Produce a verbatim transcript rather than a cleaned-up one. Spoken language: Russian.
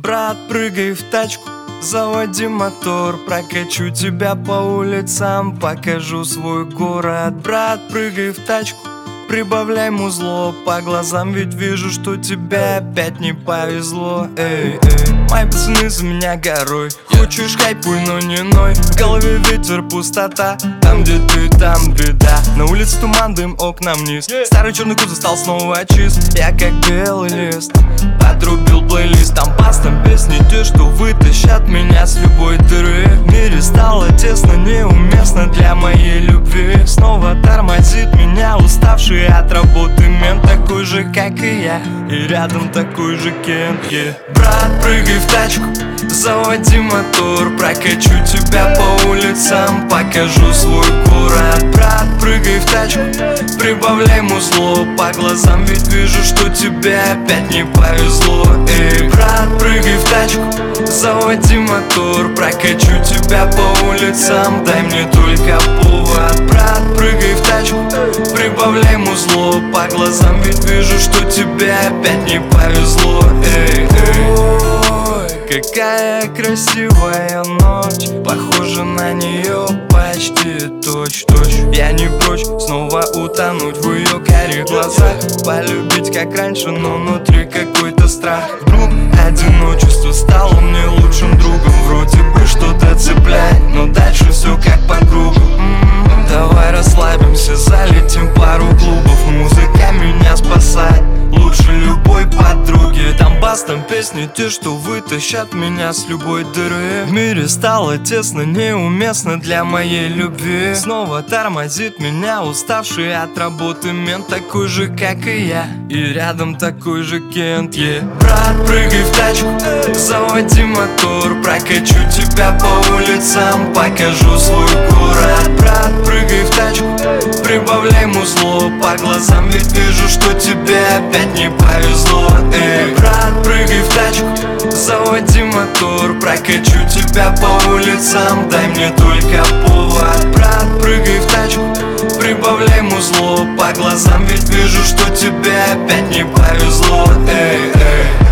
Брат, прыгай в тачку, заводи мотор, прокачу тебя по улицам, покажу свой город. Брат, прыгай в тачку, прибавляй музло, по глазам ведь вижу, что тебе опять не повезло. Эй, эй, мои пацаны за меня горой. Хочешь хайпуй, но не ной. В голове ветер, пустота, там где ты, там беда. На улице туман, дым, окна вниз. Старый черный кузов стал снова чист. Я как белый лист, отрубил плейлист. Там бас, там песни те, что вытащат меня с любой дыры. В мире стало тесно, неуместно для моей любви. Снова тормозит меня уставший от работы мент, такой же, как и я, и рядом такой же Кент, yeah. Брат, прыгай в тачку, заводи мотор, прокачу тебя по улицам, покажу свой город. Брат, прыгай в тачку, прибавляй музло, по глазам ведь вижу, что тебе опять не повезло. Эй, брат, прыгай в тачку, заводи мотор, прокачу тебя по улицам, дай мне только повод. Брат, прыгай в тачку, прибавляй музло, по глазам ведь вижу, что тебе опять не повезло. Эй, эй. Ой, какая красивая ночь, похожа на нее почти точь-точь. Я не прочь снова утонуть в ее карих глазах, полюбить как раньше, но внутри какой-то страх. Вдруг одиночество стало мне лучшим другом. Вроде бы что-то цепляет, но дальше все как по кругу. М-м-м, давай расслабимся, залетим пару клубов. Музыка меня спасает лучше любой подруги. Там бас, там песни те, что вытащат меня с любой дыры. В мире стало тесно, неуместно для моей любви. Снова тормозит меня уставший от работы мент, такой же, как и я, и рядом такой же Кент, yeah. Брат, прыгай в тачку, заводи мотор, прокачу тебя по улицам, покажу свой город. Брат, прыгай в тачку, прибавляй музло, по глазам ведь вижу, что тебе опять не повезло. Эй, брат, прыгай в тачку, заводи мотор, прокачу тебя по улицам, дай мне только повод. Брат, прыгай в тачку, прибавляй музло, по глазам ведь вижу, что тебе опять не повезло. Эй, эй.